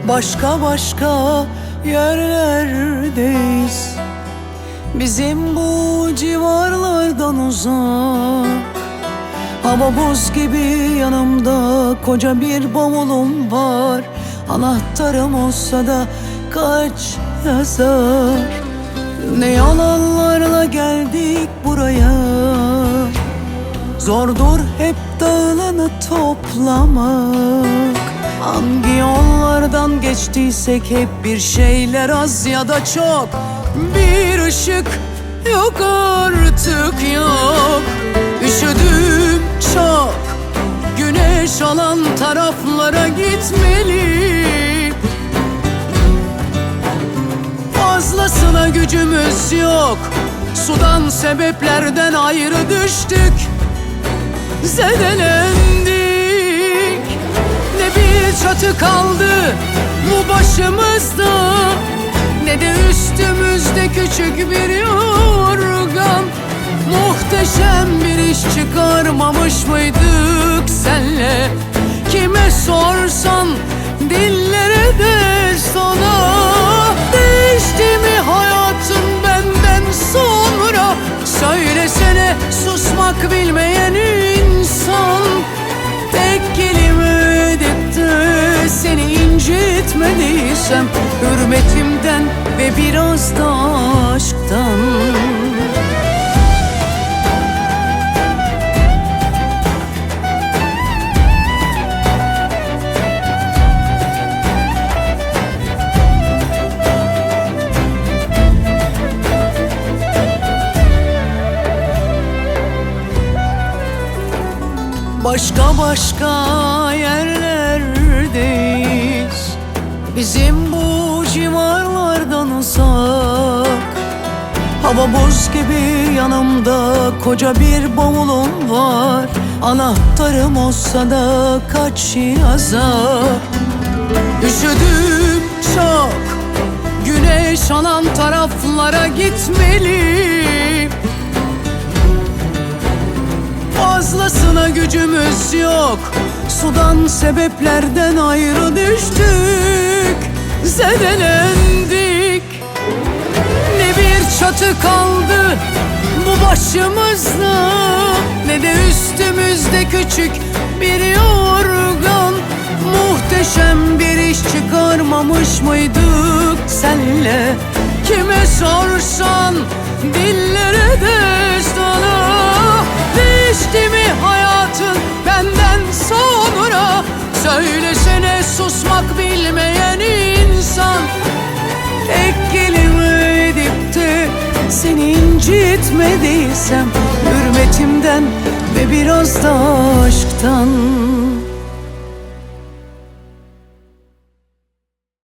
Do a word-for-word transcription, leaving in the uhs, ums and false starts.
Başka başka yerlerdeyiz, bizim bu civarlardan uzak. Hava buz gibi yanımda, koca bir bavulum var. Anahtarım olsa da kaç yazar. Ne yalanlarla geldik buraya, zordur hep dağılanı toplamak. Hangi yollardan geçtiysek hep bir şeyler az ya da çok. Bir ışık yok artık, yok. Üşüdüm çok, güneş alan taraflara gitmeli. Fazlasına gücümüz yok, sudan sebeplerden ayrı düştük. Zedelendik, ne bir çatı kaldı bu başımızda, ne de üstümüzde küçük bir yorgan. Muhteşem bir iş çıkarmamış mıydık senle? Kime sorsan dillere destan. Değişti mi hayatın benden sonra? Söylesene susmak bilmeyen insan. Tek kelime edip de seni incitmediysem, hürmetimden ve biraz da aşktan. Başka başka yerlerdeyiz, bizim bu civarlardan uzak. Hava buz gibi yanımda, koca bir bavulum var. Anahtarım olsa da kaç yazar. Üşüdüm çok, güneş alan taraflara gitmeli. Fazlasına gücümüz yok, sudan sebeplerden ayrı düştük. Zedelendik, ne bir çatı kaldı bu başımızda, ne de üstümüzde küçük bir yorgan. Muhteşem bir iş çıkarmamış mıydık senle? Kime sorsan dillere destana. Değişti mi hayatın benden sonra? Söylesene susmak bilmeyen insan. Tek kelime edip de seni incitmediysem, hürmetimden ve biraz da aşktan.